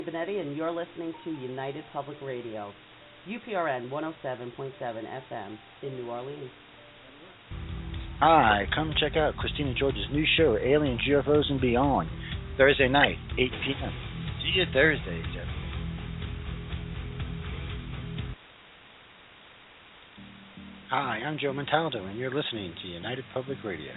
Benetti, and you're listening to United Public Radio, UPRN 107.7 FM in New Orleans. Hi, come check out Christina George's new show, Aliens, UFOs, and Beyond, Thursday night, 8 p.m. See you Thursday, Jeff. Hi, I'm Joe Montaldo, and you're listening to United Public Radio.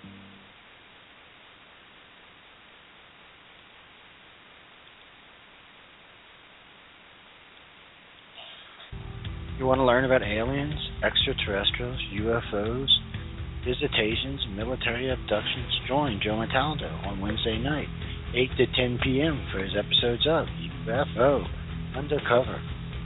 You want to learn about aliens, extraterrestrials, UFOs, visitations, military abductions? Join Joe Montaldo on Wednesday night, 8 to 10 p.m. for his episodes of UFO Undercover.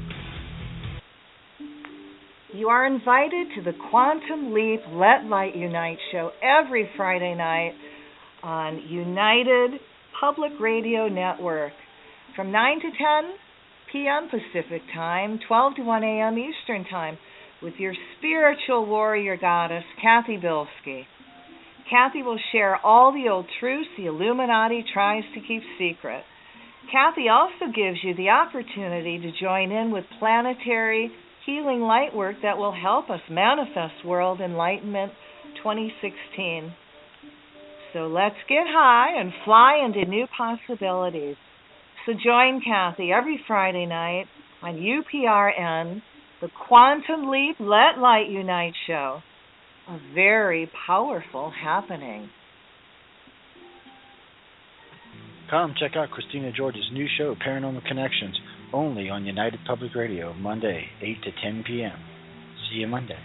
You are invited to the Quantum Leap Let Light Unite show every Friday night on United Public Radio Network from 9 to 10 p.m. Pacific Time, 12 to 1 a.m. Eastern Time, with your spiritual warrior goddess, Kathy Bilski. Kathy will share all the old truths the Illuminati tries to keep secret. Kathy also gives you the opportunity to join in with planetary healing light work that will help us manifest World Enlightenment 2016. So let's get high and fly into new possibilities. So join Kathy every Friday night on UPRN, the Quantum Leap Let Light Unite show. A very powerful happening. Come check out Christina George's new show, Paranormal Connections, only on United Public Radio, Monday, 8 to 10 p.m. See you Monday.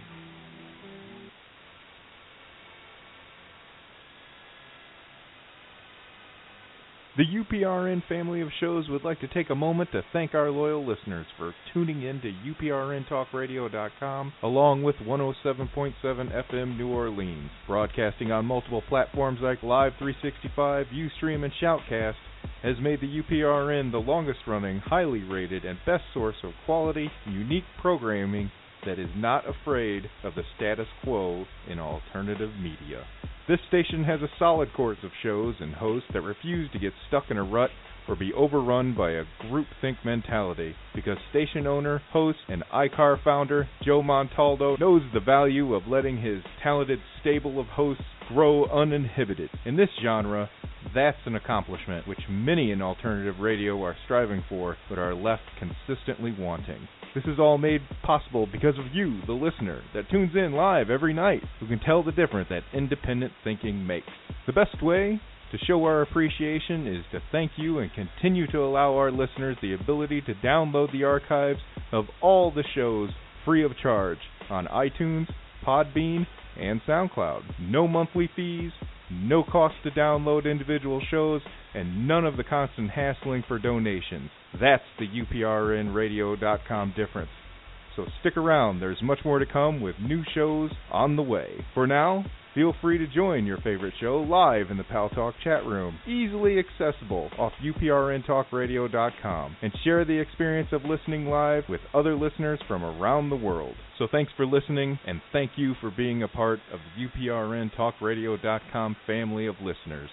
The UPRN family of shows would like to take a moment to thank our loyal listeners for tuning in to UPRNTalkRadio.com along with 107.7 FM New Orleans. Broadcasting on multiple platforms like Live 365, Ustream, and Shoutcast has made the UPRN the longest-running, highly rated, and best source of quality, unique programming that is not afraid of the status quo in alternative media. This station has a solid course of shows and hosts that refuse to get stuck in a rut or be overrun by a groupthink mentality, because station owner, host, and iCar founder Joe Montaldo knows the value of letting his talented stable of hosts grow uninhibited. In this genre, that's an accomplishment which many in alternative radio are striving for, but are left consistently wanting. This is all made possible because of you, the listener, that tunes in live every night, who can tell the difference that independent thinking makes. The best way to show our appreciation is to thank you and continue to allow our listeners the ability to download the archives of all the shows free of charge on iTunes, Podbean, and SoundCloud. No monthly fees, no cost to download individual shows, and none of the constant hassling for donations. That's the UPRNradio.com difference. So stick around, there's much more to come with new shows on the way. For now, feel free to join your favorite show live in the Pal Talk chat room, easily accessible off UPRNtalkradio.com, and share the experience of listening live with other listeners from around the world. So thanks for listening, and thank you for being a part of the UPRNtalkradio.com family of listeners.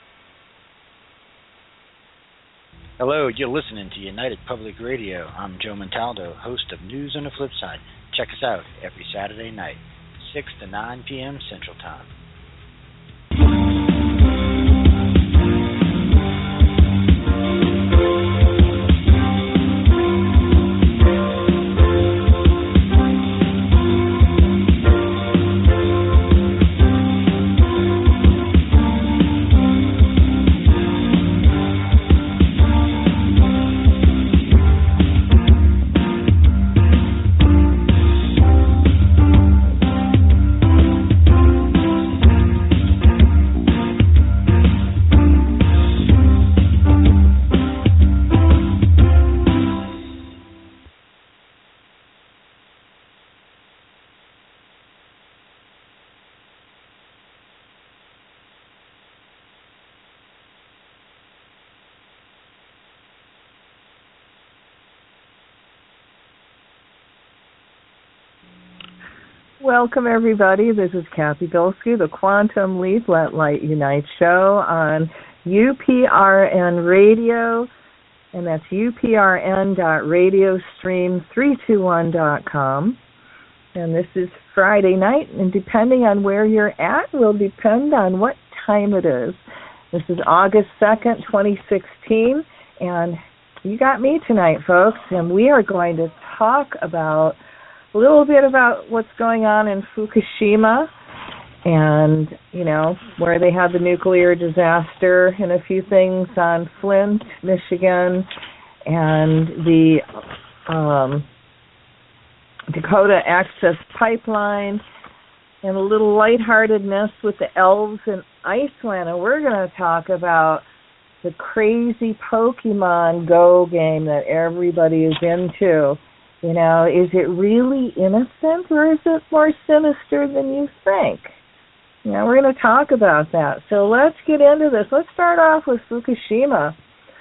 Hello, you're listening to United Public Radio. I'm Joe Montaldo, host of News on the Flip Side. Check us out every Saturday night, 6 to 9 p.m. Central Time. Welcome, everybody. This is Kathy Bilski, the Quantum Leap Let Light Unite show on UPRN Radio, and that's uprn.radiostream321.com. And this is Friday night, and depending on where you're at will depend on what time it is. This is August 2nd, 2016, and you got me tonight, folks, and we are going to talk about a little bit about what's going on in Fukushima and, you know, where they had the nuclear disaster, and a few things on Flint, Michigan, and the Dakota Access Pipeline, and a little lightheartedness with the elves in Iceland. And we're going to talk about the crazy Pokemon Go game that everybody is into. You know, is it really innocent, or is it more sinister than you think? You know, we're going to talk about that. So let's get into this. Let's start off with Fukushima.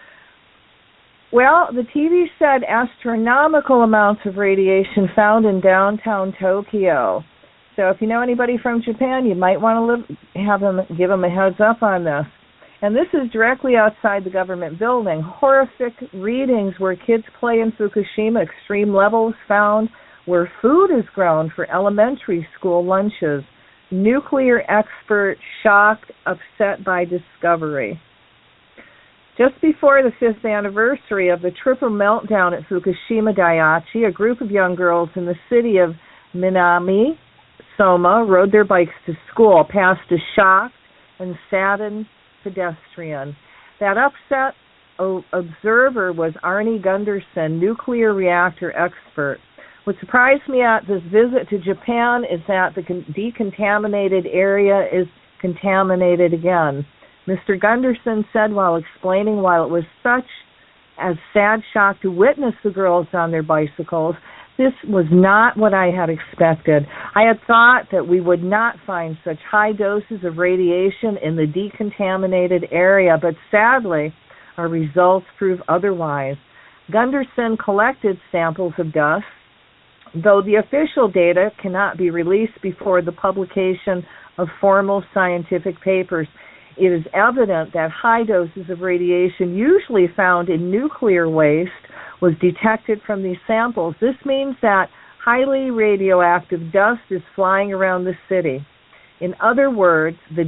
Well, the TV said astronomical amounts of radiation found in downtown Tokyo. So if you know anybody from Japan, you might want to give them a heads up on this. And this is directly outside the government building. Horrific readings where kids play in Fukushima, extreme levels found where food is grown for elementary school lunches. Nuclear expert shocked, upset by discovery. Just before the 5th anniversary of the triple meltdown at Fukushima Daiichi, a group of young girls in the city of Minami Soma rode their bikes to school past a shocked and saddened pedestrian. That upset observer was Arnie Gunderson, nuclear reactor expert. What surprised me at this visit to Japan is that the decontaminated area is contaminated again. Mr. Gunderson said while explaining while it was such a sad shock to witness the girls on their bicycles, this was not what I had expected. I had thought that we would not find such high doses of radiation in the decontaminated area, but sadly, our results prove otherwise. Gunderson collected samples of dust, though the official data cannot be released before the publication of formal scientific papers. It is evident that high doses of radiation usually found in nuclear waste was detected from these samples. This means that highly radioactive dust is flying around the city. In other words, the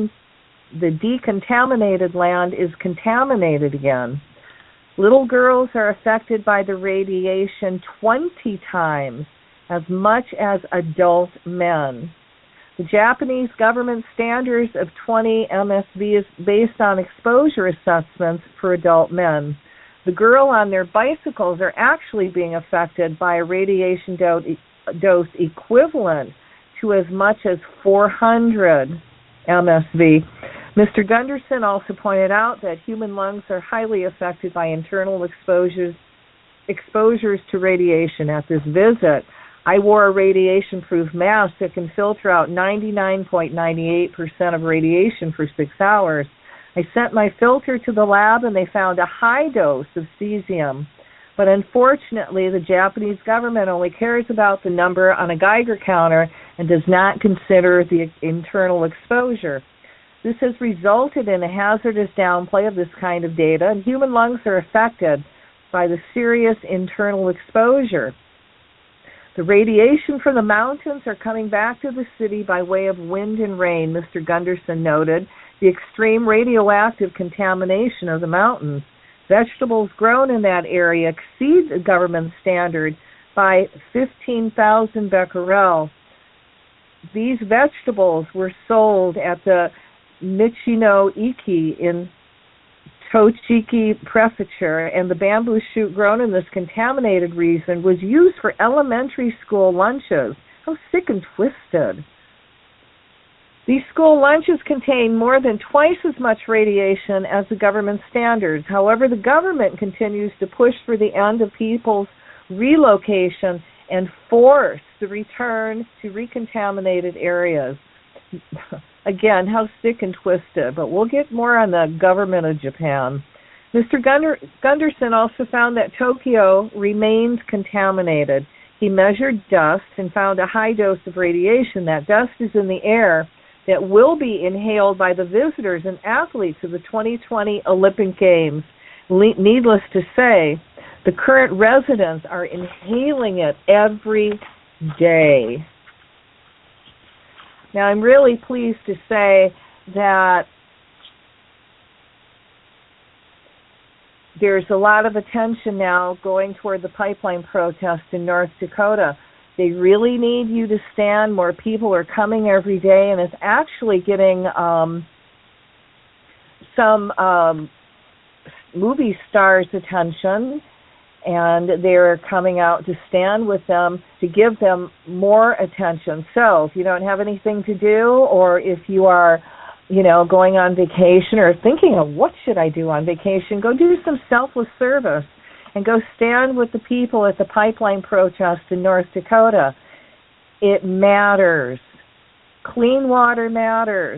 decontaminated land is contaminated again. Little girls are affected by the radiation 20 times as much as adult men. The Japanese government standards of 20 MSV is based on exposure assessments for adult men. The girl on their bicycles are actually being affected by a radiation dose equivalent to as much as 400 MSV. Mr. Gunderson also pointed out that human lungs are highly affected by internal exposures to radiation. At this visit, I wore a radiation-proof mask that can filter out 99.98% of radiation for 6 hours. I sent my filter to the lab, and they found a high dose of cesium. But unfortunately, the Japanese government only cares about the number on a Geiger counter and does not consider the internal exposure. This has resulted in a hazardous downplay of this kind of data, and human lungs are affected by the serious internal exposure. The radiation from the mountains are coming back to the city by way of wind and rain, Mr. Gunderson noted. The extreme radioactive contamination of the mountains. Vegetables grown in that area exceed the government standard by 15,000 becquerel. These vegetables were sold at the Michino Iki in Tochigi Prefecture, and the bamboo shoot grown in this contaminated region was used for elementary school lunches. How sick and twisted. These school lunches contain more than twice as much radiation as the government standards. However, the government continues to push for the end of people's relocation and force the return to recontaminated areas. Again, how sick and twisted, but we'll get more on the government of Japan. Mr. Gunderson also found that Tokyo remains contaminated. He measured dust and found a high dose of radiation. That dust is in the air that will be inhaled by the visitors and athletes of the 2020 Olympic Games. Needless to say, the current residents are inhaling it every day. Now, I'm really pleased to say that there's a lot of attention now going toward the pipeline protest in North Dakota. They really need you to stand. More people are coming every day, and it's actually getting some movie stars' attention, and they're coming out to stand with them to give them more attention. So if you don't have anything to do, or if you are, going on vacation or thinking of what should I do on vacation, go do some selfless service and go stand with the people at the pipeline protest in North Dakota. It matters. Clean water matters.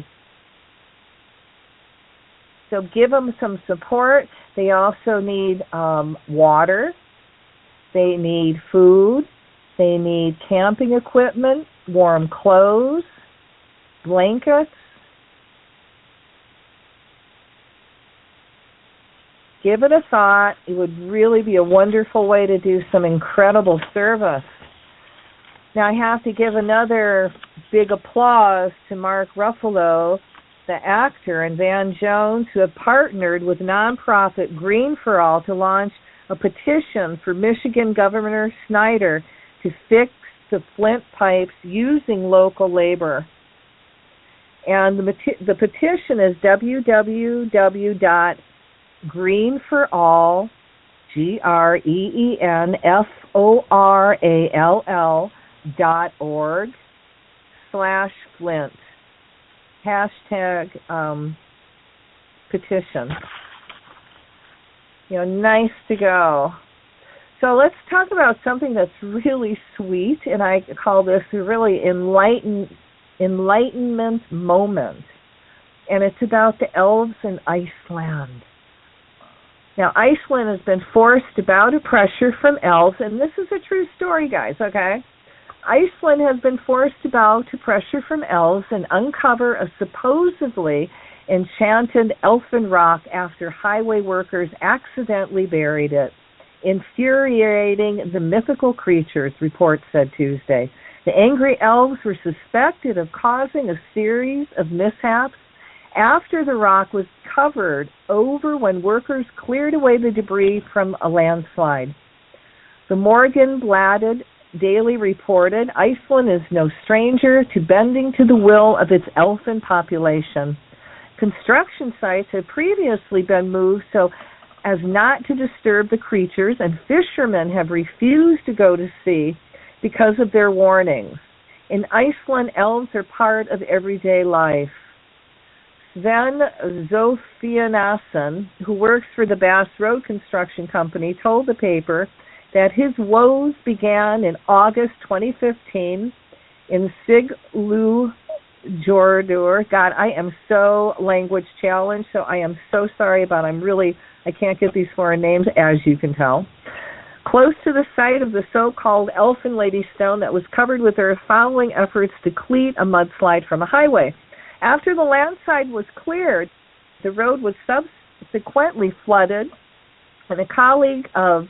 So give them some support. They also need water. They need food. They need camping equipment, warm clothes, blankets. Give it a thought. It would really be a wonderful way to do some incredible service. Now, I have to give another big applause to Mark Ruffalo, the actor, and Van Jones, who have partnered with nonprofit Green for All to launch a petition for Michigan Governor Snyder to fix the Flint pipes using local labor. And the petition is www.greenforall, greenforall.org/Flint. Hashtag petition. Nice to go. So let's talk about something that's really sweet, and I call this a really enlightenment moment. And it's about the elves in Iceland. Now, Iceland has been forced to bow to pressure from elves, and this is a true story, guys, okay? Iceland has been forced to bow to pressure from elves and uncover a supposedly enchanted elfin rock after highway workers accidentally buried it, infuriating the mythical creatures, reports said Tuesday. The angry elves were suspected of causing a series of mishaps after the rock was covered over when workers cleared away the debris from a landslide. The Morgunblaðið Daily reported, Iceland is no stranger to bending to the will of its elfin population. Construction sites had previously been moved so as not to disturb the creatures, and fishermen have refused to go to sea because of their warnings. In Iceland, elves are part of everyday life. Sven Zophianason, who works for the Bass Road Construction Company, told the paper that his woes began in August 2015 in Siglufjordur. God, I am so language challenged, so I am so sorry about it. I can't get these foreign names, as you can tell. Close to the site of the so-called Elfin Lady Stone that was covered with earth following efforts to cleat a mudslide from a highway. After the landslide was cleared, the road was subsequently flooded, and a colleague of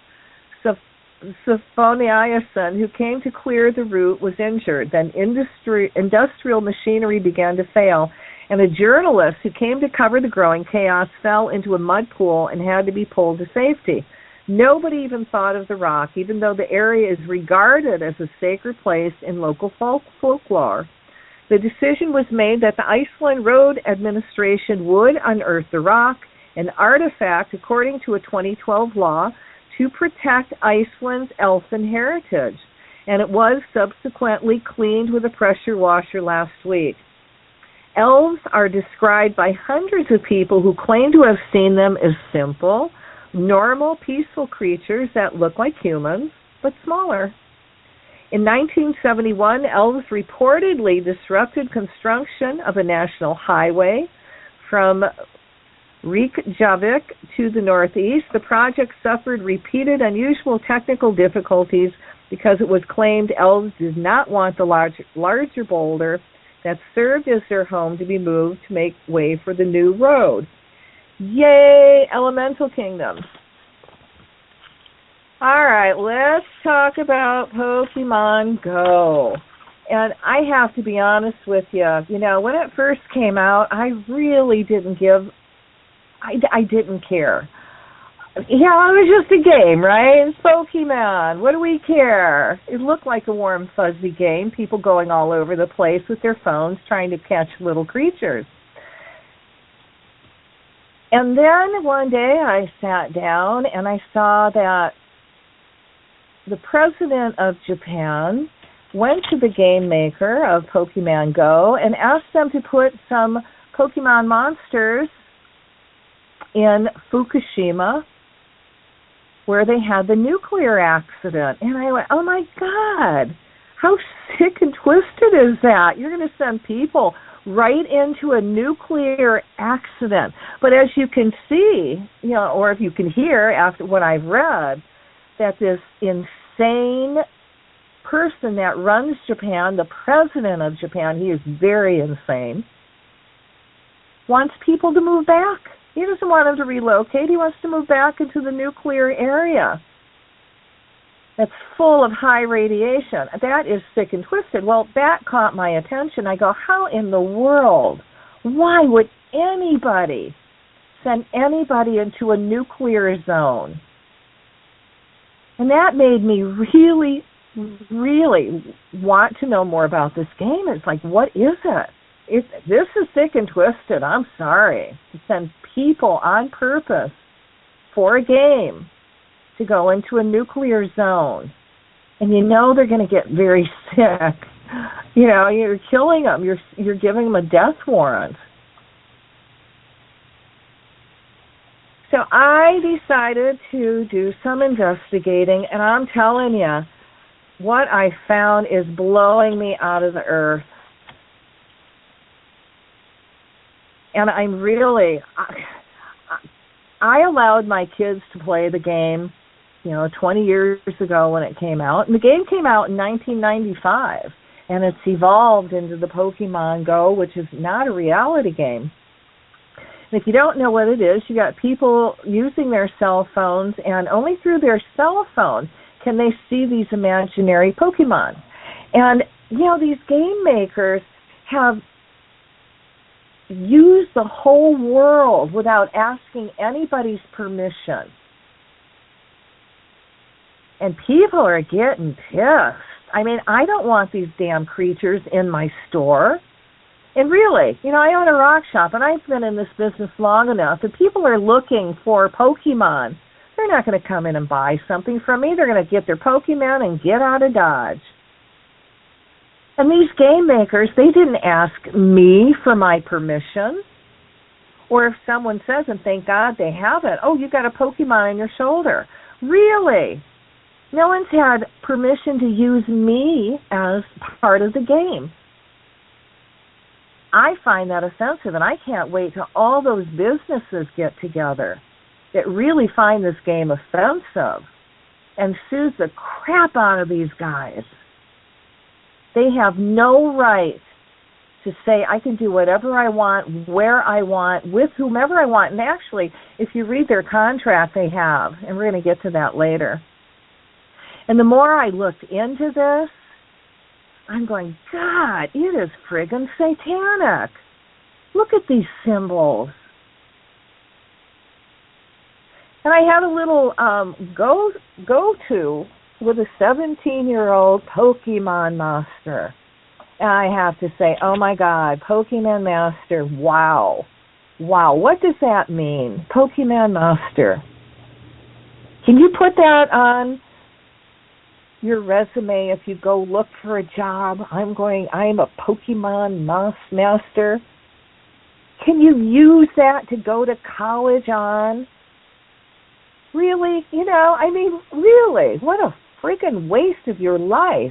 Sophoniason, who came to clear the route, was injured. Then industrial machinery began to fail, and a journalist who came to cover the growing chaos fell into a mud pool and had to be pulled to safety. Nobody even thought of the rock, even though the area is regarded as a sacred place in local folklore. The decision was made that the Iceland Road Administration would unearth the rock, an artifact, according to a 2012 law, to protect Iceland's elfin heritage, and it was subsequently cleaned with a pressure washer last week. Elves are described by hundreds of people who claim to have seen them as simple, normal, peaceful creatures that look like humans, but smaller. In 1971, elves reportedly disrupted construction of a national highway from Reykjavik to the northeast. The project suffered repeated unusual technical difficulties because it was claimed elves did not want the larger boulder that served as their home to be moved to make way for the new road. Yay, Elemental Kingdoms. All right, let's talk about Pokemon Go. And I have to be honest with you. You know, when it first came out, I really didn't I didn't care. Yeah, it was just a game, right? It's Pokemon. What do we care? It looked like a warm, fuzzy game. People going all over the place with their phones trying to catch little creatures. And then one day I sat down and I saw that the president of Japan went to the game maker of Pokemon Go and asked them to put some Pokemon monsters in Fukushima, where they had the nuclear accident. And I went, oh my God, how sick and twisted is that? You're going to send people right into a nuclear accident. But as you can see, you know, or if you can hear after what I've read, that this insane person that runs Japan, the president of Japan, he is very insane, wants people to move back. He doesn't want them to relocate. He wants to move back into the nuclear area that's full of high radiation. That is sick and twisted. Well, that caught my attention. I go, how in the world? Why would anybody send anybody into a nuclear zone? And that made me really, really want to know more about this game. It's like, what is it? This is sick and twisted. I'm sorry. To send people on purpose for a game to go into a nuclear zone. And you know they're going to get very sick. You know, you're killing them. You're giving them a death warrant. So I decided to do some investigating, and I'm telling you, what I found is blowing me out of the earth. And I'm really, I allowed my kids to play the game, 20 years ago when it came out. And the game came out in 1995, and it's evolved into the Pokemon Go, which is not a reality game. And if you don't know what it is, you got people using their cell phones, and only through their cell phone can they see these imaginary Pokemon. And, these game makers have used the whole world without asking anybody's permission. And people are getting pissed. I mean, I don't want these damn creatures in my store. And really, I own a rock shop, and I've been in this business long enough that people are looking for Pokemon. They're not going to come in and buy something from me. They're going to get their Pokemon and get out of Dodge. And these game makers, they didn't ask me for my permission. Or if someone says, and thank God they haven't, oh, you got a Pokemon on your shoulder. Really? No one's had permission to use me as part of the game. I find that offensive, and I can't wait till all those businesses get together that really find this game offensive and sues the crap out of these guys. They have no right to say, I can do whatever I want, where I want, with whomever I want. And actually, if you read their contract they have, and we're going to get to that later. And the more I looked into this, I'm going, God, it is friggin' satanic. Look at these symbols. And I had a little go-to with a 17-year-old Pokemon Master. And I have to say, oh, my God, Pokemon Master, wow. Wow, what does that mean? Pokemon Master. Can you put that on your resume if you go look for a job? I'm a Pokemon Master. Can you use that to go to college on? Really? Really? What a freaking waste of your life.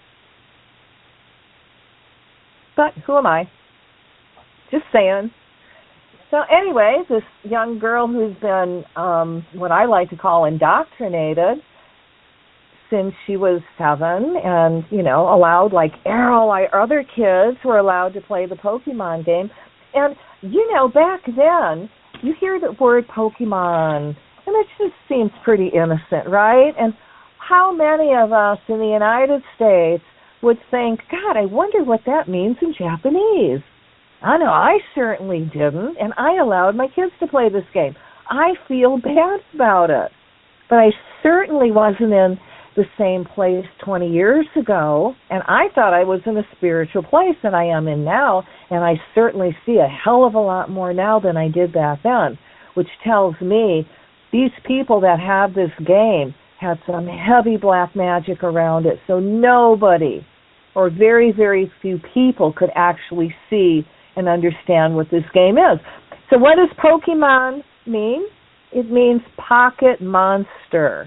But who am I? Just saying. So anyway, this young girl who's been what I like to call indoctrinated since she was 7 and, allowed, like all our other kids were allowed to play the Pokemon game. And, back then, you hear the word Pokemon, and it just seems pretty innocent, right? And how many of us in the United States would think, God, I wonder what that means in Japanese? I know I certainly didn't, and I allowed my kids to play this game. I feel bad about it. But I certainly wasn't in the same place 20 years ago, and I thought I was in a spiritual place that I am in now, and I certainly see a hell of a lot more now than I did back then, which tells me these people that have this game had some heavy black magic around it, so nobody or very, very few people could actually see and understand what this game is. So what does Pokemon mean? It means pocket monster.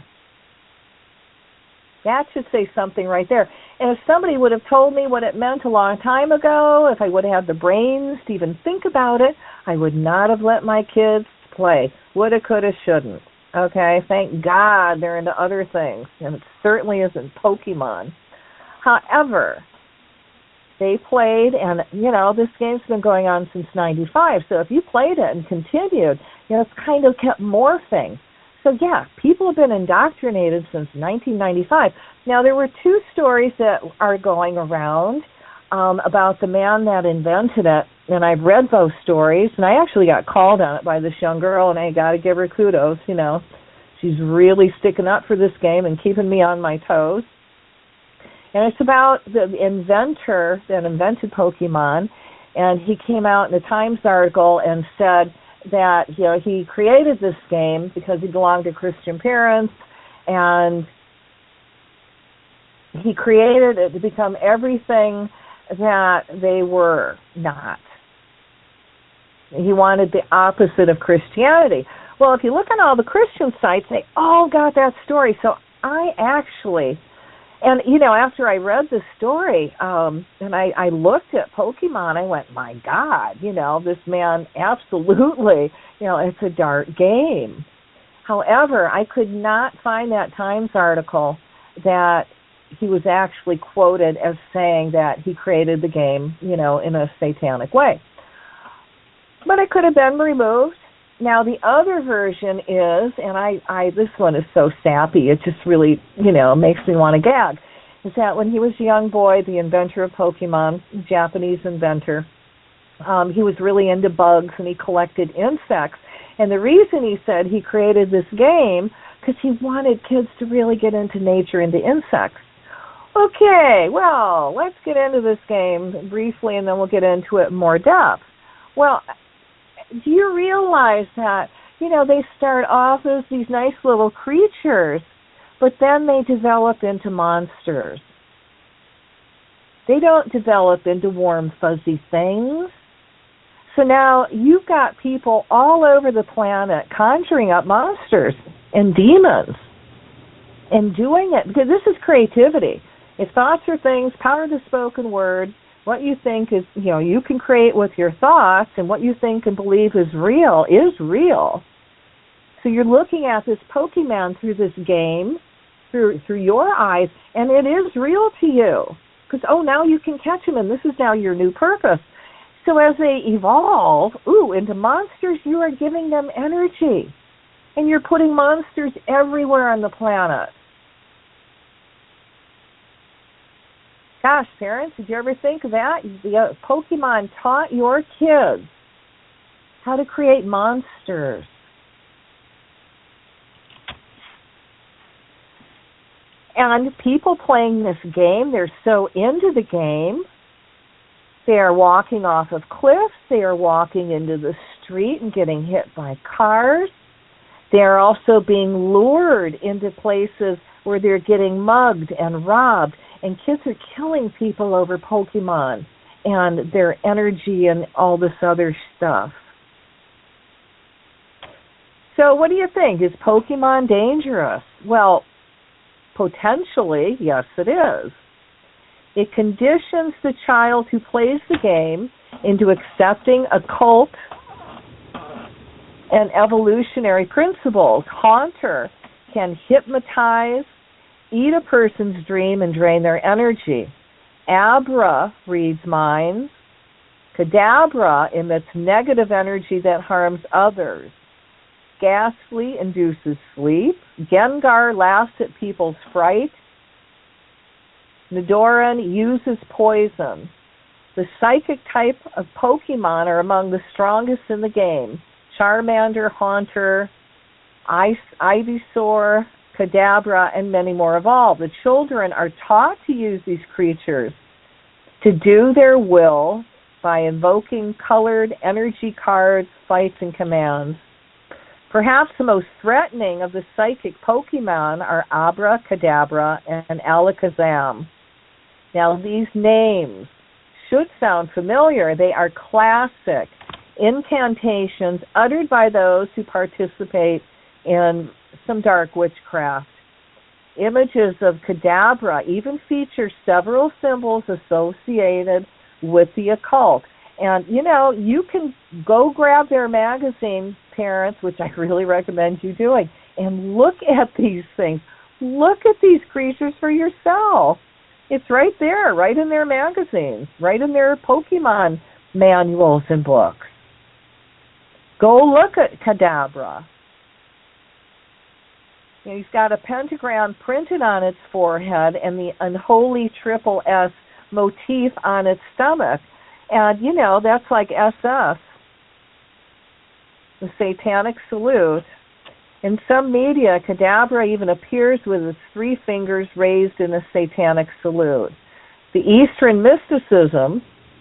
That should say something right there. And if somebody would have told me what it meant a long time ago, if I would have had the brains to even think about it, I would not have let my kids play. Woulda, coulda, shouldn't. Okay? Thank God they're into other things, and it certainly isn't Pokemon. However, they played, and, this game's been going on since 95, so if you played it and continued, it's kind of kept morphing. So, yeah, people have been indoctrinated since 1995. Now, there were two stories that are going around about the man that invented it, and I've read those stories, and I actually got called on it by this young girl, and I got to give her kudos, She's really sticking up for this game and keeping me on my toes. And it's about the inventor that invented Pokemon, and he came out in a Times article and said that he created this game because he belonged to Christian parents, and he created it to become everything that they were not. He wanted the opposite of Christianity. Well, if you look on all the Christian sites, they all got that story. So I actually... And, after I read the story, and I looked at Pokemon, I went, my God, this man absolutely, it's a dark game. However, I could not find that Times article that he was actually quoted as saying that he created the game, in a satanic way. But it could have been removed. Now, the other version is, and I this one is so sappy, it just really, makes me want to gag, is that when he was a young boy, the inventor of Pokemon, Japanese inventor, he was really into bugs and he collected insects. And the reason he said he created this game, because he wanted kids to really get into nature, into insects. Okay, well, let's get into this game briefly and then we'll get into it in more depth. Well, do you realize that, they start off as these nice little creatures, but then they develop into monsters. They don't develop into warm, fuzzy things. So now you've got people all over the planet conjuring up monsters and demons and doing it, because this is creativity. If thoughts are things, power of the spoken word. What you think is, you can create with your thoughts, and what you think and believe is real is real. So you're looking at this Pokemon through this game, through your eyes, and it is real to you. Because, now you can catch them, and this is now your new purpose. So as they evolve, into monsters, you are giving them energy. And you're putting monsters everywhere on the planet. Gosh, parents, did you ever think of that? The Pokemon taught your kids how to create monsters. And people playing this game, they're so into the game, they are walking off of cliffs, they are walking into the street and getting hit by cars. They are also being lured into places where they're getting mugged and robbed. And kids are killing people over Pokemon and their energy and all this other stuff. So what do you think? Is Pokemon dangerous? Well, potentially, yes, it is. It conditions the child who plays the game into accepting occult and evolutionary principles. Haunter can hypnotize, eat a person's dream and drain their energy. Abra reads minds. Kadabra emits negative energy that harms others. Ghastly induces sleep. Gengar laughs at people's fright. Nidoran uses poison. The psychic type of Pokemon are among the strongest in the game. Charmander, Haunter, Ivysaur, Kadabra, and many more evolve. The children are taught to use these creatures to do their will by invoking colored energy cards, fights, and commands. Perhaps the most threatening of the psychic Pokemon are Abra, Kadabra, and Alakazam. Now, these names should sound familiar. They are classic incantations uttered by those who participate in some dark witchcraft. Images of Kadabra even feature several symbols associated with the occult. And, you can go grab their magazine, parents, which I really recommend you doing, and look at these things. Look at these creatures for yourself. It's right there, right in their magazines, right in their Pokemon manuals and books. Go look at Kadabra. He's got a pentagram printed on its forehead and the unholy triple S motif on its stomach. And, that's like SS, the satanic salute. In some media, Kadabra even appears with its 3 fingers raised in a satanic salute. The Eastern mysticism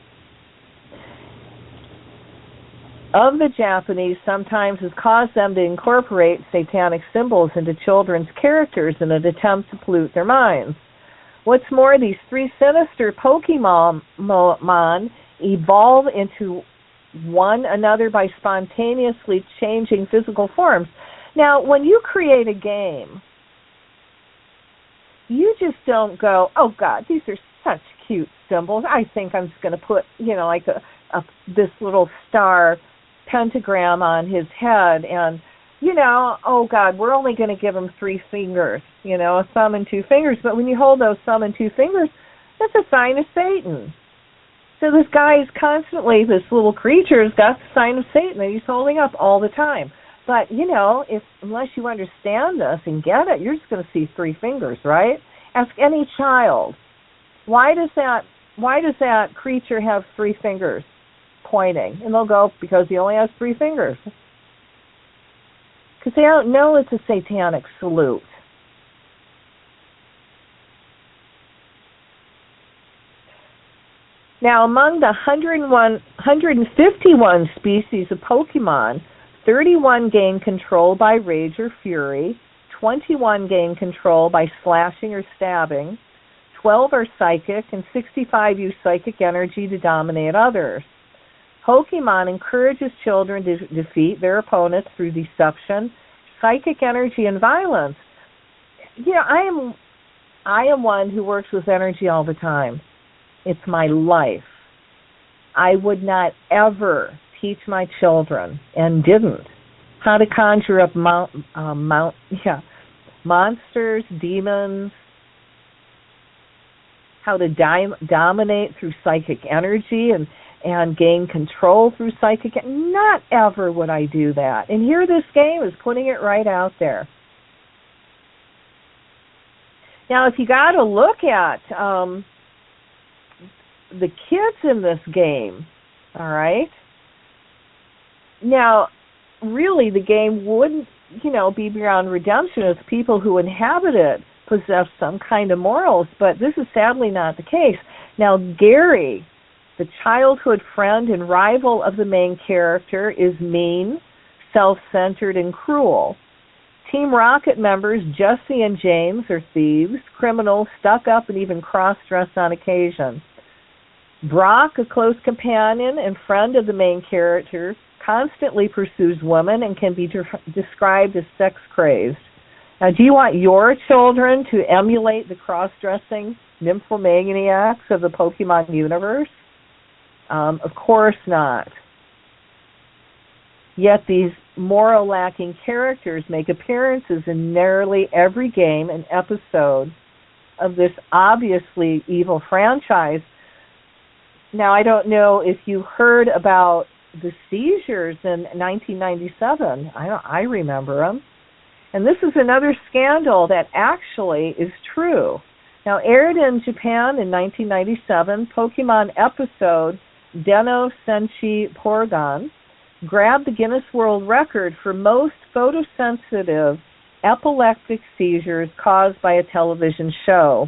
of the Japanese sometimes has caused them to incorporate satanic symbols into children's characters in an attempt to pollute their minds. What's more, these 3 sinister Pokemon evolve into one another by spontaneously changing physical forms. Now, when you create a game, you just don't go, oh, God, these are such cute symbols. I think I'm just going to put, like this little star pentagram on his head and, oh, God, we're only going to give him 3 fingers, a thumb and 2 fingers. But when you hold those thumb and 2 fingers, that's a sign of Satan. So this guy is constantly, this little creature's got the sign of Satan that he's holding up all the time. But, unless you understand this and get it, you're just going to see 3 fingers, right? Ask any child, why does that creature have 3 fingers pointing? And they'll go, because he only has 3 fingers. Because they don't know it's a satanic salute. Now, among the 151 species of Pokemon, 31 gain control by rage or fury, 21 gain control by slashing or stabbing, 12 are psychic, and 65 use psychic energy to dominate others. Pokemon encourages children to defeat their opponents through deception, psychic energy, and violence. I am one who works with energy all the time. It's my life. I would not ever teach my children, and didn't, how to conjure up monsters, demons, how to dominate through psychic energy and gain control through psychic. Not ever would I do that. And here this game is putting it right out there. Now, if you got to look at the kids in this game, all right, now, really, the game wouldn't, be beyond redemption if people who inhabit it possess some kind of morals, but this is sadly not the case. Now, Gary, the childhood friend and rival of the main character, is mean, self-centered, and cruel. Team Rocket members Jesse and James are thieves, criminals, stuck up, and even cross-dress on occasion. Brock, a close companion and friend of the main character, constantly pursues women and can be described as sex-crazed. Now, do you want your children to emulate the cross-dressing nymphomaniacs of the Pokemon universe? Of course not. Yet these moral-lacking characters make appearances in nearly every game and episode of this obviously evil franchise. Now, I don't know if you heard about the seizures in 1997. I remember them. And this is another scandal that actually is true. Now, aired in Japan in 1997, Pokemon episode Den-o Senshi Porygon grabbed the Guinness World Record for most photosensitive epileptic seizures caused by a television show.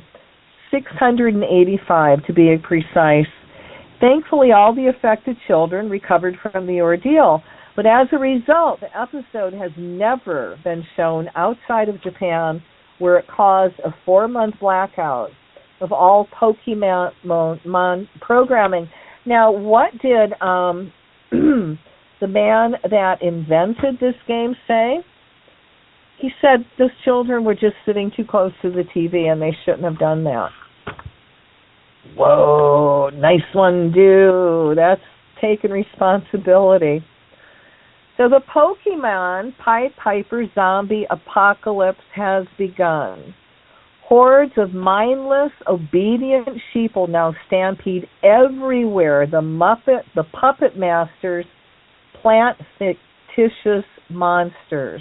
685 to be precise. Thankfully, all the affected children recovered from the ordeal. But as a result, the episode has never been shown outside of Japan, where it caused a 4-month blackout of all Pokemon programming. Now, what did the man that invented this game say? He said those children were just sitting too close to the TV and they shouldn't have done that. Whoa, nice one, dude. That's taking responsibility. So the Pokemon Pied Piper zombie apocalypse has begun. Hordes of mindless, obedient sheeple now stampede everywhere. The puppet masters plant fictitious monsters.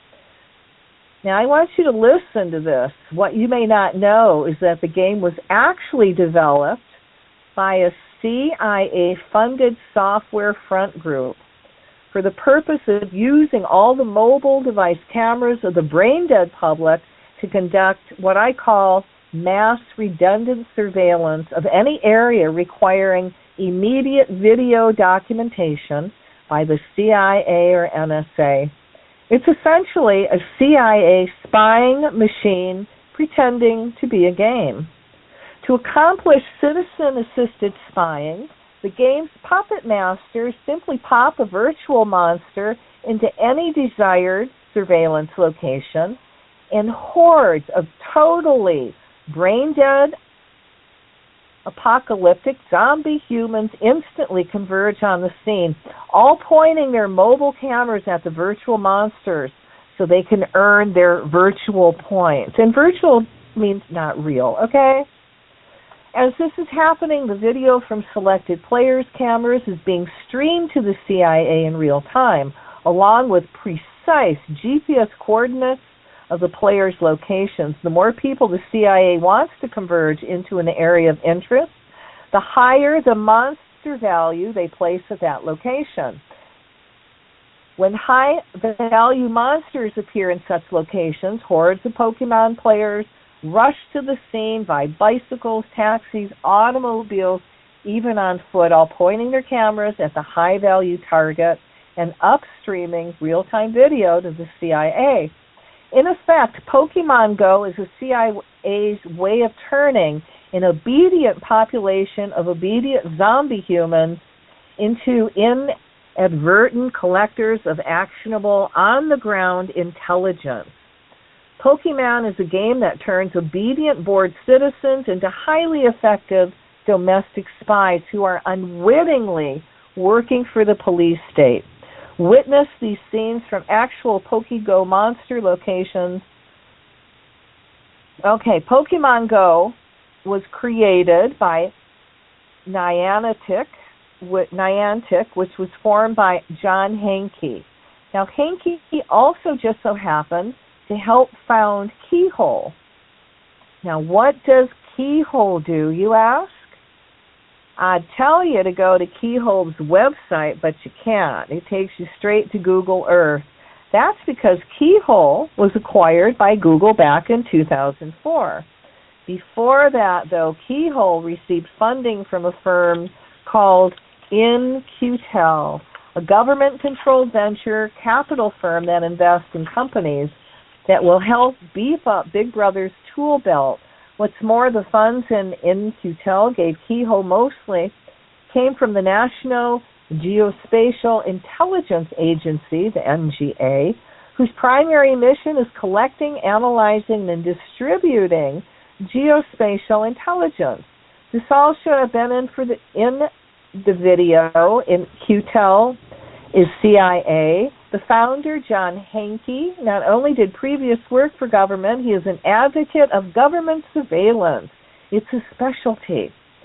Now, I want you to listen to this. What you may not know is that the game was actually developed by a CIA-funded software front group for the purpose of using all the mobile device cameras of the brain-dead public to conduct what I call mass redundant surveillance of any area requiring immediate video documentation by the CIA or NSA. It's essentially a CIA spying machine pretending to be a game. To accomplish citizen-assisted spying, the game's puppet masters simply pop a virtual monster into any desired surveillance location, and hordes of totally brain-dead, apocalyptic zombie humans instantly converge on the scene, all pointing their mobile cameras at the virtual monsters so they can earn their virtual points. And virtual means not real, okay? As this is happening, the video from selected players' cameras is being streamed to the CIA in real time, along with precise GPS coordinates of the players' locations. The more people the CIA wants to converge into an area of interest, the higher the monster value they place at that location. When high-value monsters appear in such locations, hordes of Pokemon players rush to the scene by bicycles, taxis, automobiles, even on foot, all pointing their cameras at the high-value target and upstreaming real-time video to the CIA. In effect, Pokemon Go is the CIA's way of turning an obedient population of obedient zombie humans into inadvertent collectors of actionable, on-the-ground intelligence. Pokemon is a game that turns obedient bored citizens into highly effective domestic spies who are unwittingly working for the police state. Witness these scenes from actual PokeGo monster locations. Okay, Pokemon Go was created by Niantic, which was formed by John Hanke. Now, Hanke also just so happened to help found Keyhole. Now, what does Keyhole do, you ask? I'd tell you to go to Keyhole's website, but you can't. It takes you straight to Google Earth. That's because Keyhole was acquired by Google back in 2004. Before that, though, Keyhole received funding from a firm called In-Q-Tel, a government-controlled venture capital firm that invests in companies that will help beef up Big Brother's tool belt. What's more, the funds in In-Q-Tel gave Keyhole mostly came from the National Geospatial Intelligence Agency, the NGA, whose primary mission is collecting, analyzing, and distributing geospatial intelligence. This all should have been in the video. In-Q-Tel is CIA. The founder, John Hanke, not only did previous work for government, he is an advocate of government surveillance. It's his specialty.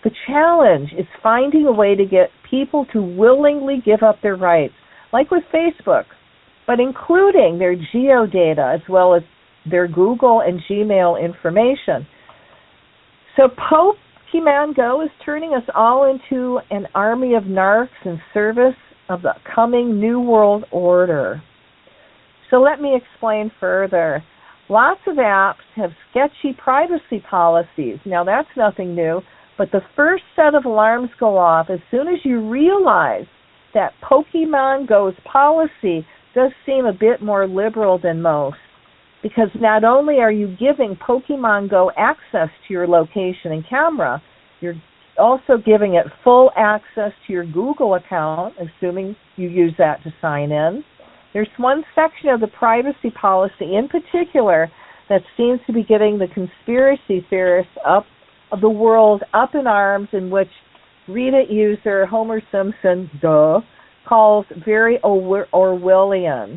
The challenge is finding a way to get people to willingly give up their rights, like with Facebook, but including their geodata as well as their Google and Gmail information. So Pokemon Go is turning us all into an army of narcs in service of the coming New World Order. So let me explain further. Lots of apps have sketchy privacy policies. Now, that's nothing new, but the first set of alarms go off as soon as you realize that Pokemon Go's policy does seem a bit more liberal than most, because not only are you giving Pokemon Go access to your location and camera, you're also giving it full access to your Google account, assuming you use that to sign in. There's one section of the privacy policy in particular that seems to be getting the conspiracy theorists of the world up in arms, in which Reddit user Homer Simpson, calls very Orwellian.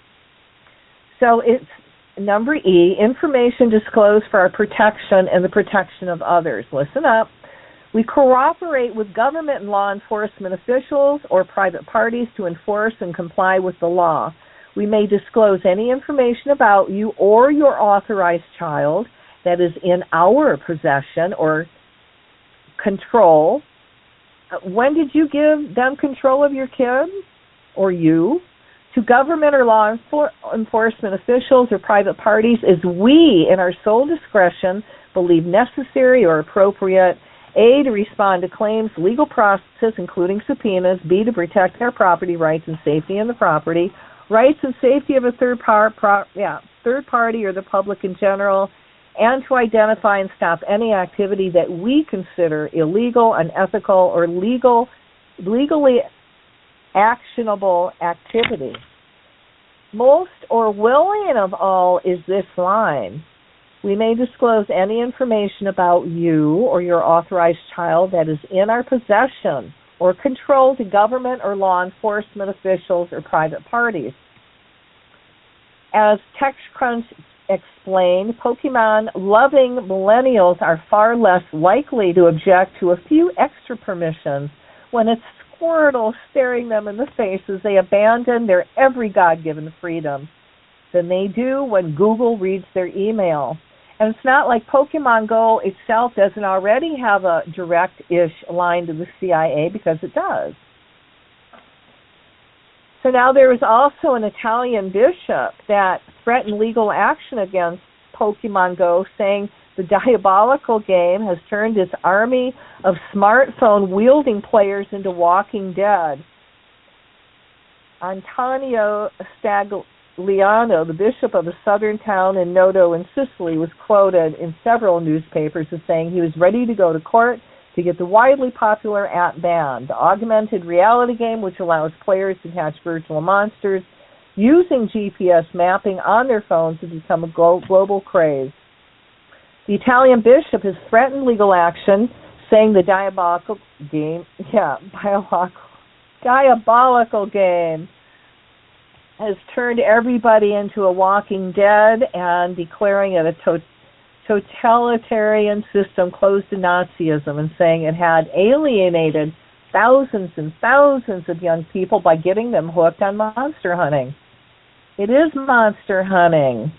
So it's number E, information disclosed for our protection and the protection of others. Listen up. We cooperate with government and law enforcement officials or private parties to enforce and comply with the law. We may disclose any information about you or your authorized child that is in our possession or control. When did you give them control of your kid or you? To government or law enforcement officials or private parties as we, in our sole discretion, believe necessary or appropriate. A, to respond to claims, legal processes, including subpoenas. B, to protect our property rights and safety in the property, rights and safety of a third party or the public in general, and to identify and stop any activity that we consider illegal, unethical, or legally actionable activity. Most Orwellian of all is this line. We may disclose any information about you or your authorized child that is in our possession or control to government or law enforcement officials or private parties. As TechCrunch explained, Pokemon-loving millennials are far less likely to object to a few extra permissions when it's Squirtle staring them in the face as they abandon their every God-given freedom than they do when Google reads their email. And it's not like Pokemon Go itself doesn't already have a direct-ish line to the CIA, because it does. So now there is also an Italian bishop that threatened legal action against Pokemon Go, saying the diabolical game has turned its army of smartphone-wielding players into Walking Dead. Antonio Stagliano, the bishop of a southern town in Noto in Sicily, was quoted in several newspapers as saying he was ready to go to court to get the widely popular app banned. The augmented reality game, which allows players to catch virtual monsters using GPS mapping on their phones, has become a global craze. The Italian bishop has threatened legal action, saying the diabolical game has turned everybody into a Walking Dead, and declaring it a totalitarian system close to Nazism, and saying it had alienated thousands and thousands of young people by getting them hooked on monster hunting. It is monster hunting.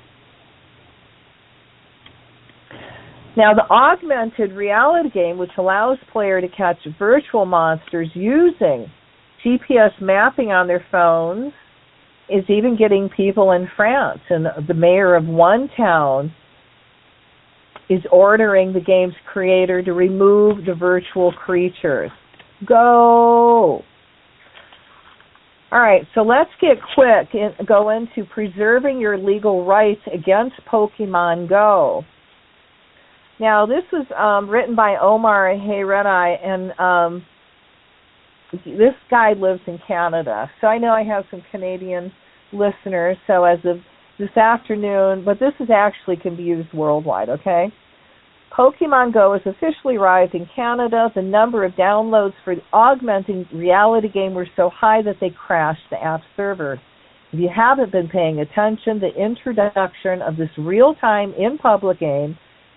Now, the augmented reality game, which allows players to catch virtual monsters using GPS mapping on their phones, is even getting people in France. And the mayor of one town is ordering the game's creator to remove the virtual creatures. Go! All right, so let's get quick and go into preserving your legal rights against Pokemon Go. Now, this was written by Omar Hayredai, and this guy lives in Canada. So I know I have some Canadian listeners, so as of this afternoon, but this is actually can be used worldwide, okay? Pokemon Go has officially arrived in Canada. The number of downloads for the augmented reality game were so high that they crashed the app server. If you haven't been paying attention, the introduction of this real-time in-public game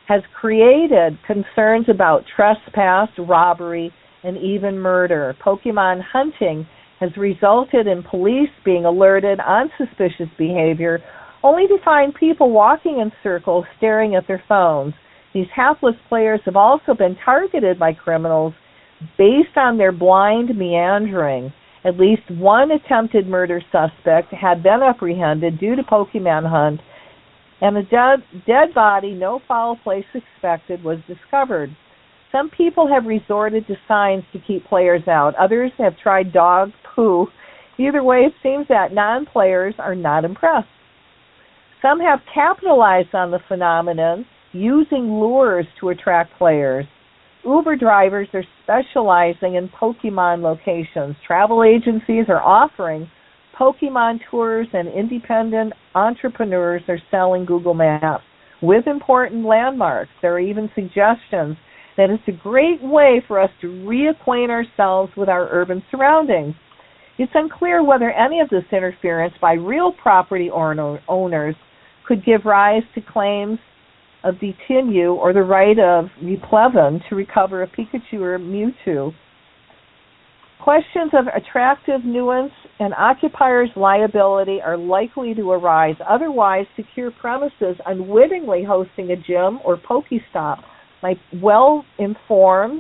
has created concerns about trespass, robbery, and even murder. Pokemon hunting has resulted in police being alerted on suspicious behavior, only to find people walking in circles staring at their phones. These hapless players have also been targeted by criminals based on their blind meandering. At least one attempted murder suspect had been apprehended due to Pokemon hunt, and a dead body, no foul play suspected, was discovered. Some people have resorted to signs to keep players out. Others have tried dog poo. Either way, it seems that non-players are not impressed. Some have capitalized on the phenomenon using lures to attract players. Uber drivers are specializing in Pokemon locations. Travel agencies are offering Pokemon tours, and independent entrepreneurs are selling Google Maps with important landmarks. There are even suggestions that it's a great way for us to reacquaint ourselves with our urban surroundings. It's unclear whether any of this interference by real property owners could give rise to claims of Detinu or the right of Replevin to recover a Pikachu or Mewtwo. Questions of attractive nuance and occupier's liability are likely to arise. Otherwise, secure premises unwittingly hosting a gym or Pokestop might well-informed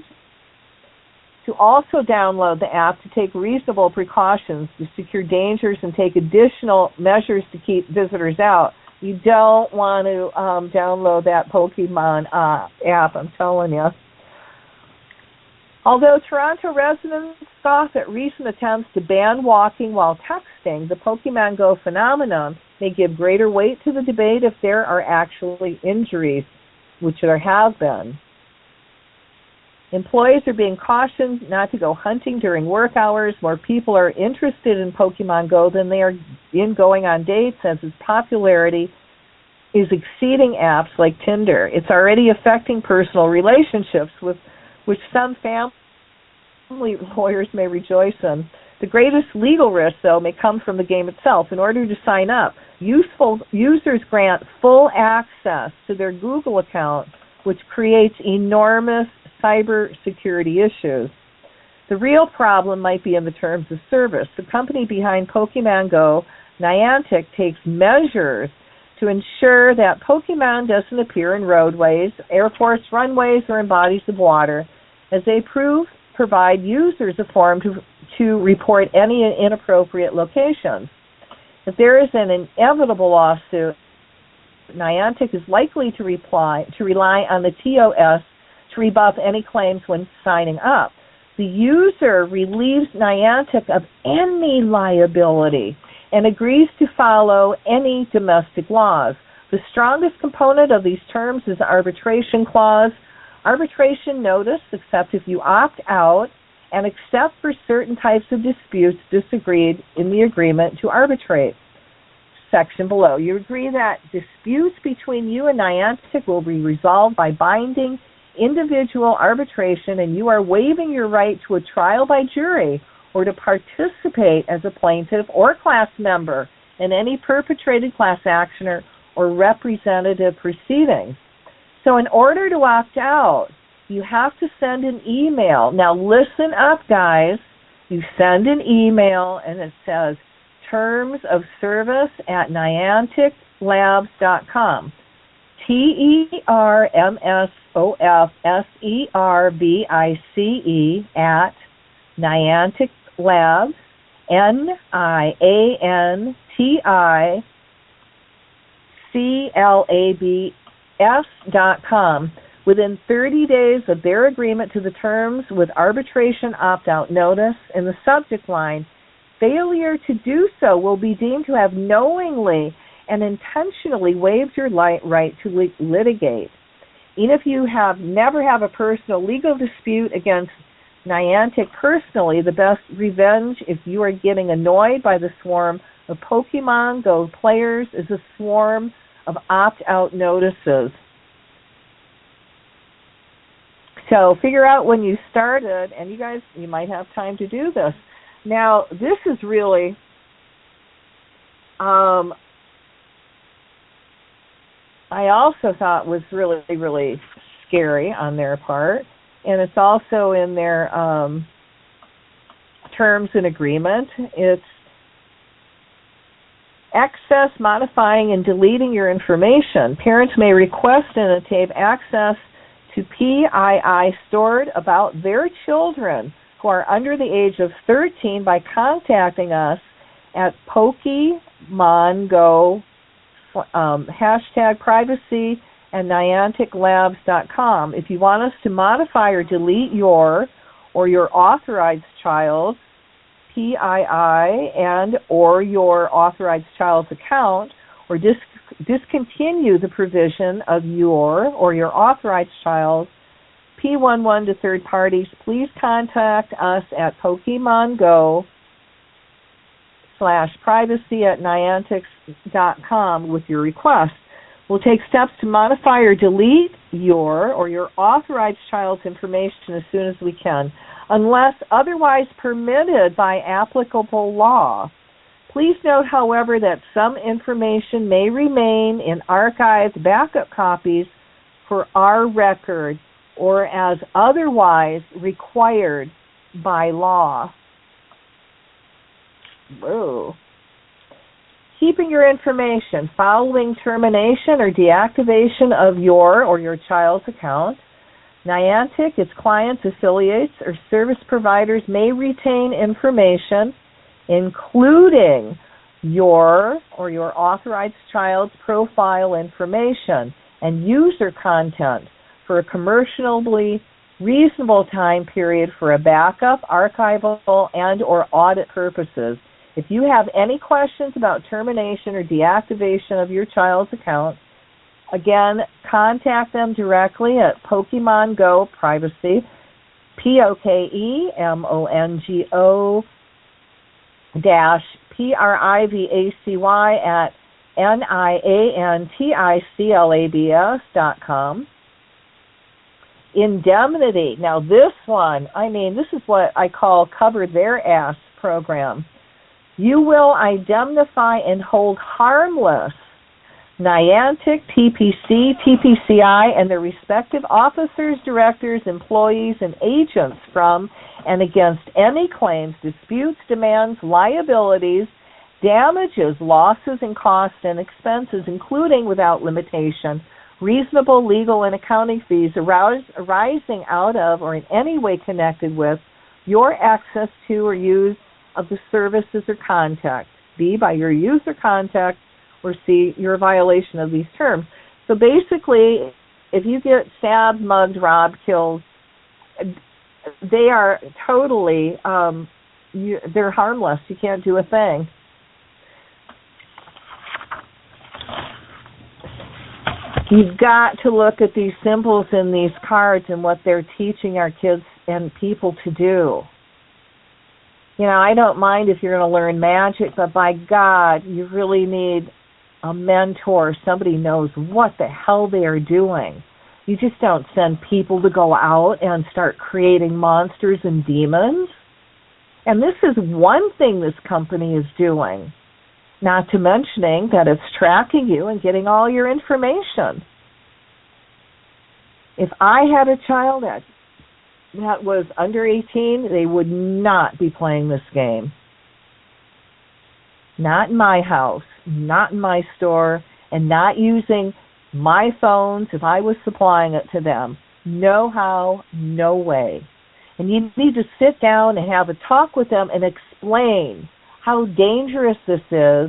to also download the app to take reasonable precautions to secure dangers and take additional measures to keep visitors out. You don't want to download that Pokemon app, I'm telling you. Although Toronto residents scoff at recent attempts to ban walking while texting, the Pokemon Go phenomenon may give greater weight to the debate if there are actually injuries, which there have been. Employees are being cautioned not to go hunting during work hours. More people are interested in Pokemon Go than they are in going on dates, as its popularity is exceeding apps like Tinder. It's already affecting personal relationships, with which some family lawyers may rejoice in. The greatest legal risk, though, may come from the game itself. In order to sign up, users grant full access to their Google account, which creates enormous cybersecurity issues. The real problem might be in the terms of service. The company behind Pokemon Go, Niantic, takes measures to ensure that Pokemon doesn't appear in roadways, airports, runways, or in bodies of water, as they provide users a form to report any inappropriate locations. If there is an inevitable lawsuit, Niantic is likely to rely on the TOS to rebuff any claims when signing up. The user relieves Niantic of any liability and agrees to follow any domestic laws. The strongest component of these terms is the arbitration clause. Arbitration notice, except if you opt out, and except for certain types of disputes disagreed in the agreement to arbitrate. Section below. You agree that disputes between you and Niantic will be resolved by binding individual arbitration, and you are waiving your right to a trial by jury or to participate as a plaintiff or class member in any perpetrated class action or representative proceedings. So in order to opt out, you have to send an email. Now listen up, guys. You send an email and it says terms of service at NianticLabs.com. TERMSOFSERVICE at Niantic Labs, NIANTICLABS.com. Within 30 days of their agreement to the terms with arbitration opt-out notice in the subject line, failure to do so will be deemed to have knowingly and intentionally waived your right to litigate. Even if you never have a personal legal dispute against Niantic personally, the best revenge if you are getting annoyed by the swarm of Pokemon Go players is a swarm of opt-out notices. So figure out when you started, and you guys, you might have time to do this. Now, this is really, this is really, I also thought was really, really scary on their part, and it's also in their terms and agreement. It's access, modifying, and deleting your information. Parents may request and obtain access to PII stored about their children who are under the age of 13 by contacting us at PokemonGo #privacy and NianticLabs.com. If you want us to modify or delete your or your authorized child's PII and or your authorized child's account, or discontinue the provision of your or your authorized child's P11 to third parties, please contact us at PokemonGo /privacy at Niantic.com with your request. We'll take steps to modify or delete your or your authorized child's information as soon as we can, unless otherwise permitted by applicable law. Please note, however, that some information may remain in archived backup copies for our record or as otherwise required by law. Whoa. Keeping your information following termination or deactivation of your or your child's account, Niantic, its clients, affiliates, or service providers may retain information, including your or your authorized child's profile information and user content for a commercially reasonable time period for a backup, archival, and or audit purposes. If you have any questions about termination or deactivation of your child's account, again, contact them directly at PokemonGo Privacy, PokemonGo -PRIVACY at NIANTICLABS.com. Indemnity. Now this one, this is what I call cover their ass program. You will indemnify and hold harmless Niantic, TPC, TPCI, and their respective officers, directors, employees, and agents from and against any claims, disputes, demands, liabilities, damages, losses, and costs and expenses, including without limitation, reasonable legal and accounting fees arising out of or in any way connected with your access to or use of the services or contact, B, by your use or contact, or C, your violation of these terms. So basically, if you get stabbed, mugged, robbed, killed, they are totally, they're harmless. You can't do a thing. You've got to look at these symbols in these cards and what they're teaching our kids and people to do. I don't mind if you're going to learn magic, but by God, you really need a mentor, somebody knows what the hell they are doing. You just don't send people to go out and start creating monsters and demons. And this is one thing this company is doing, not to mentioning that it's tracking you and getting all your information. If I had a child that was under 18, they would not be playing this game. Not in my house, not in my store, and not using my phones if I was supplying it to them. No how, no way. And you need to sit down and have a talk with them and explain how dangerous this is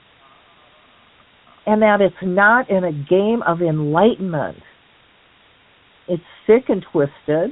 and that it's not in a game of enlightenment. It's sick and twisted,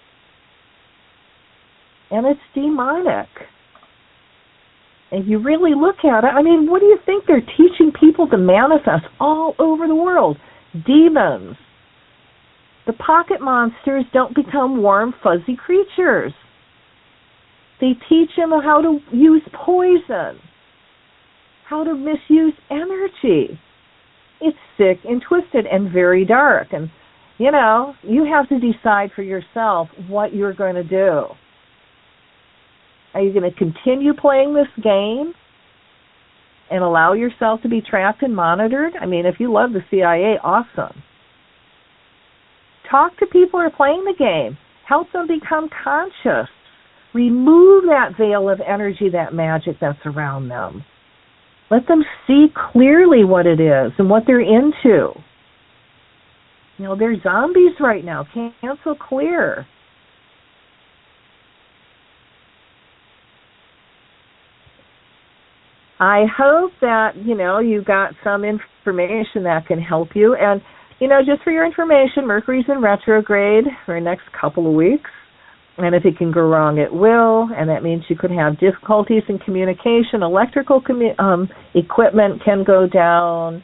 and it's demonic. And you really look at it, what do you think they're teaching people to manifest all over the world? Demons. The pocket monsters don't become warm, fuzzy creatures. They teach them how to use poison, how to misuse energy. It's sick and twisted and very dark. And, you have to decide for yourself what you're going to do. Are you going to continue playing this game? and allow yourself to be tracked and monitored. I mean, if you love the CIA, awesome. Talk to people who are playing the game. Help them become conscious. Remove that veil of energy, that magic that's around them. Let them see clearly what it is and what they're into. You know, they're zombies right now. Cancel clear. I hope that, you know, you got some information that can help you. And, you know, just for your information, Mercury's in retrograde for the next couple of weeks. And if it can go wrong, it will. And that means you could have difficulties in communication. Electrical equipment can go down.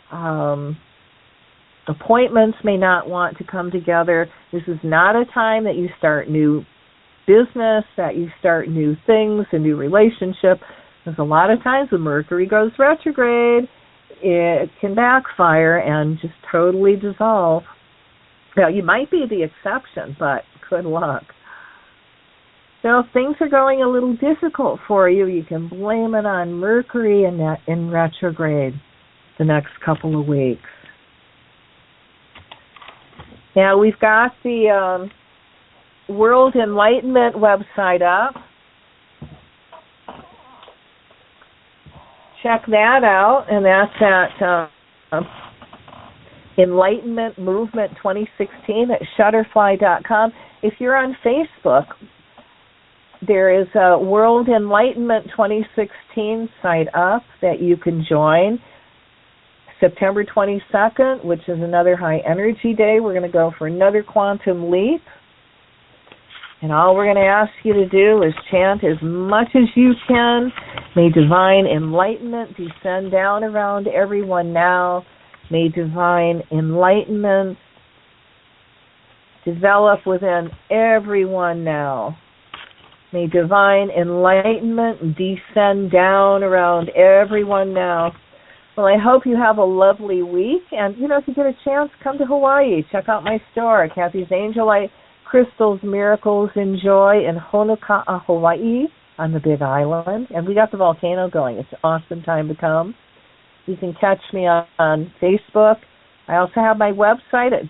Appointments may not want to come together. This is not a time that you start new business, that you start new things, a new relationship. Because a lot of times when Mercury goes retrograde, it can backfire and just totally dissolve. Now, you might be the exception, but good luck. So if things are going a little difficult for you, you can blame it on Mercury in retrograde the next couple of weeks. Now, we've got the World Enlightenment website up. Check that out, and that's at Enlightenment Movement 2016 at Shutterfly.com. If you're on Facebook, there is a World Enlightenment 2016 site up that you can join. September 22nd, which is another high energy day, we're going to go for another quantum leap. And all we're going to ask you to do is chant as much as you can. May divine enlightenment descend down around everyone now. May divine enlightenment develop within everyone now. May divine enlightenment descend down around everyone now. Well, I hope you have a lovely week. And, you know, if you get a chance, come to Hawaii. Check out my store, Kathy's Angelite Crystals, Miracles, and Joy in Honoka'a, Hawaii on the Big Island. And we got the volcano going. It's an awesome time to come. You can catch me on Facebook. I also have my website at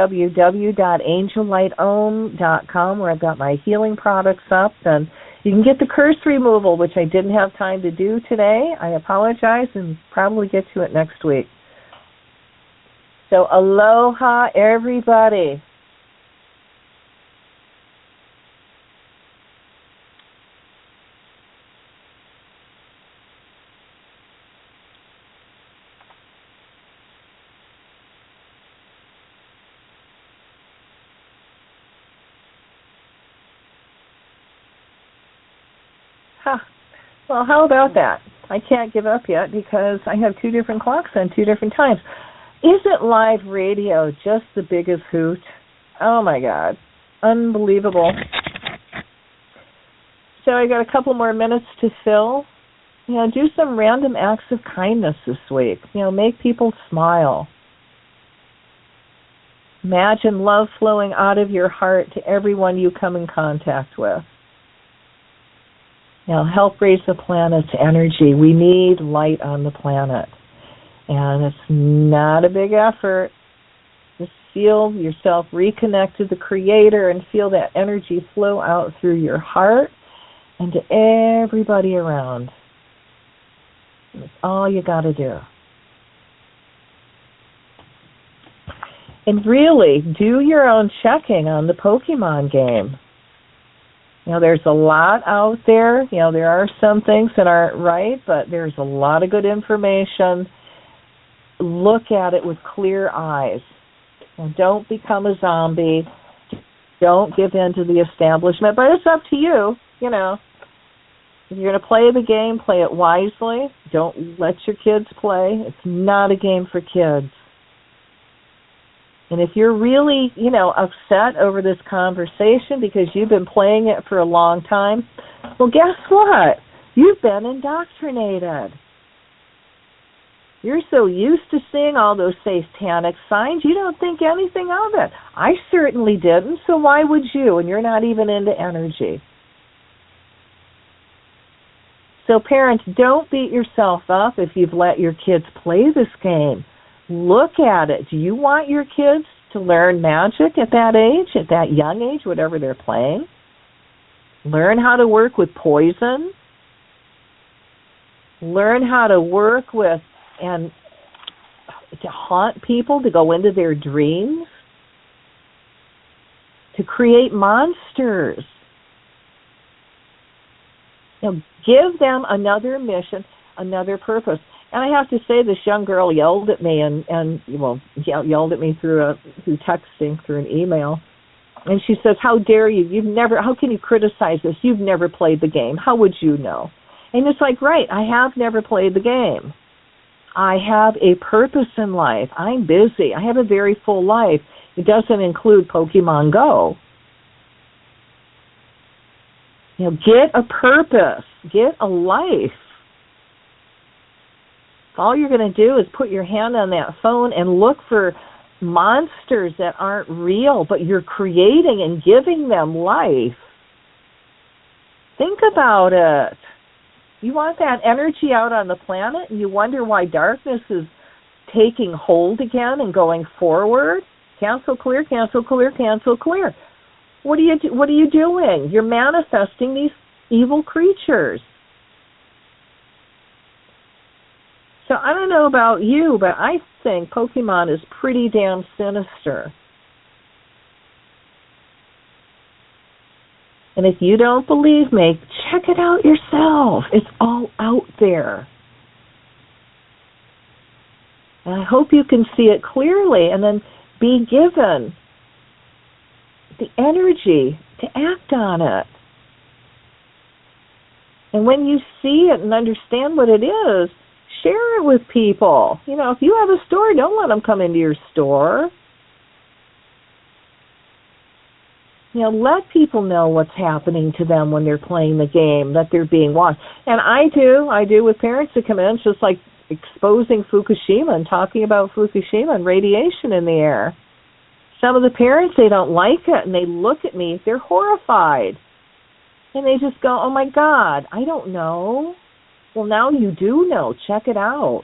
www.angellightOhm.com where I've got my healing products up. And you can get the curse removal, which I didn't have time to do today. I apologize and probably get to it next week. So aloha, everybody. Well, how about that? I can't give up yet because I have two different clocks on two different times. Isn't live radio just the biggest hoot? Oh, my God. Unbelievable. So I got a couple more minutes to fill. You know, do some random acts of kindness this week. You know, make people smile. Imagine love flowing out of your heart to everyone you come in contact with. You know, help raise the planet's energy. We need light on the planet. And it's not a big effort. Just feel yourself reconnect to the Creator and feel that energy flow out through your heart and to everybody around. That's all you got to do. And really, do your own checking on the Pokemon game. You know, there's a lot out there. You know, there are some things that aren't right, but there's a lot of good information. Look at it with clear eyes. And don't become a zombie. Don't give in to the establishment. But it's up to you, you know. If you're going to play the game, play it wisely. Don't let your kids play. It's not a game for kids. And if you're really, you know, upset over this conversation because you've been playing it for a long time, well, guess what? You've been indoctrinated. You're so used to seeing all those satanic signs, you don't think anything of it. I certainly didn't, so why would you? And you're not even into energy. So parents, don't beat yourself up if you've let your kids play this game. Look at it. Do you want your kids to learn magic at that age, at that young age, whatever they're playing? Learn how to work with poison. Learn how to work with and to haunt people, to go into their dreams, to create monsters. Give them another mission, another purpose. And I have to say, this young girl yelled at me yelled at me through texting, through an email. And she says, "How dare you? How can you criticize this? You've never played the game. How would you know?" And it's like, right, I have never played the game. I have a purpose in life. I'm busy. I have a very full life. It doesn't include Pokemon Go. Get a purpose. Get a life. All you're going to do is put your hand on that phone and look for monsters that aren't real, but you're creating and giving them life. Think about it. You want that energy out on the planet, and you wonder why darkness is taking hold again and going forward? Cancel, clear, cancel, clear, cancel, clear. What are you doing? You're manifesting these evil creatures. So I don't know about you, but I think Pokemon is pretty damn sinister. And if you don't believe me, check it out yourself. It's all out there. And I hope you can see it clearly and then be given the energy to act on it. And when you see it and understand what it is, share it with people. If you have a store, don't let them come into your store. Let people know what's happening to them when they're playing the game, that they're being watched. And I do with parents that come in. It's just like exposing Fukushima and talking about Fukushima and radiation in the air. Some of the parents, they don't like it, and they look at me. They're horrified. And they just go, "Oh, my God, I don't know." Well, now you do know. Check it out.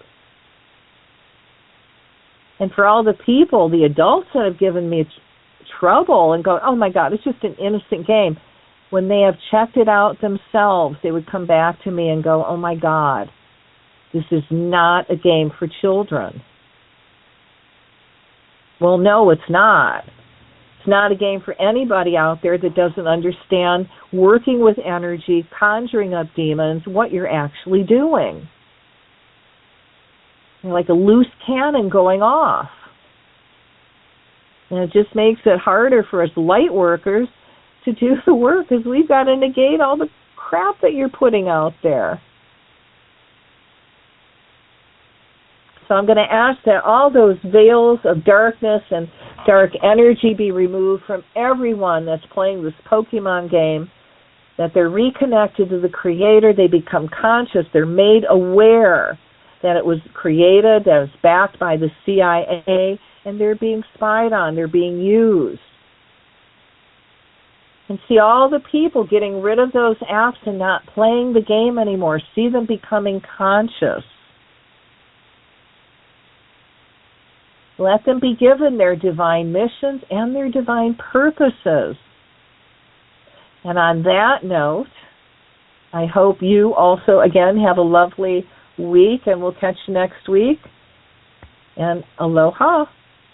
And for all the people, the adults that have given me trouble and go, "Oh, my God, it's just an innocent game," when they have checked it out themselves, they would come back to me and go, "Oh, my God, this is not a game for children." Well, no, it's not. It's not a game for anybody out there that doesn't understand working with energy, conjuring up demons, what you're actually doing. You're like a loose cannon going off. And it just makes it harder for us light workers to do the work because we've got to negate all the crap that you're putting out there. So I'm going to ask that all those veils of darkness and dark energy be removed from everyone that's playing this Pokemon game, that they're reconnected to the Creator, they become conscious, they're made aware that it was created, that it's backed by the CIA, and they're being spied on, they're being used. And see all the people getting rid of those apps and not playing the game anymore. See them becoming conscious. Let them be given their divine missions and their divine purposes. And on that note, I hope you also, again, have a lovely week, and we'll catch you next week. And aloha.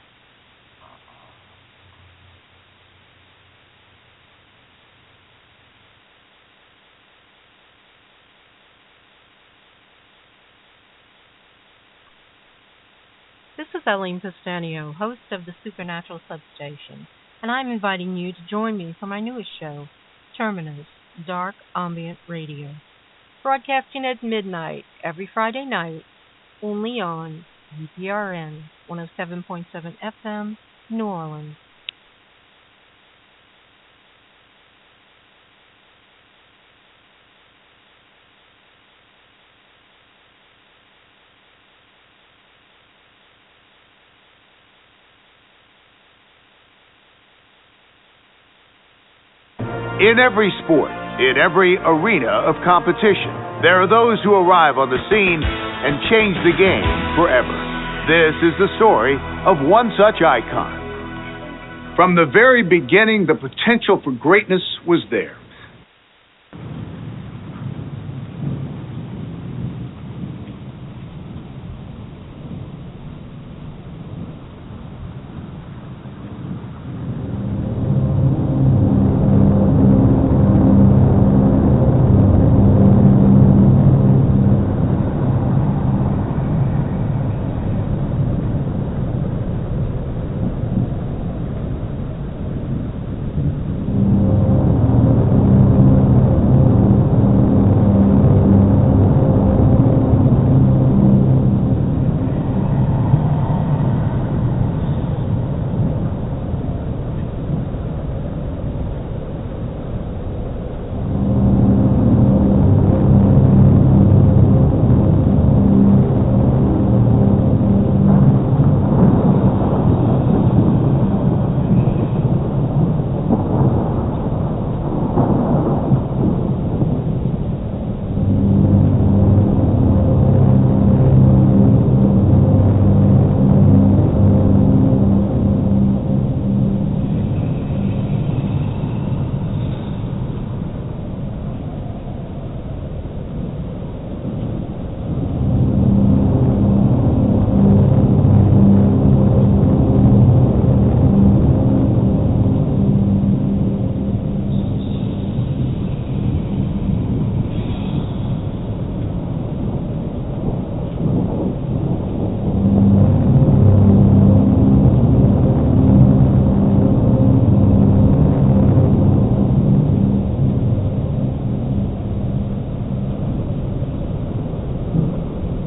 This is Eileen Pistanio, host of the Supernatural Substation, and I'm inviting you to join me for my newest show, Terminus, Dark Ambient Radio, broadcasting at midnight every Friday night, only on UPRN 107.7 FM, New Orleans. In every sport, In every arena of competition, there are those who arrive on the scene and change the game forever. This is the story of one such icon. From the very beginning, the potential for greatness was there.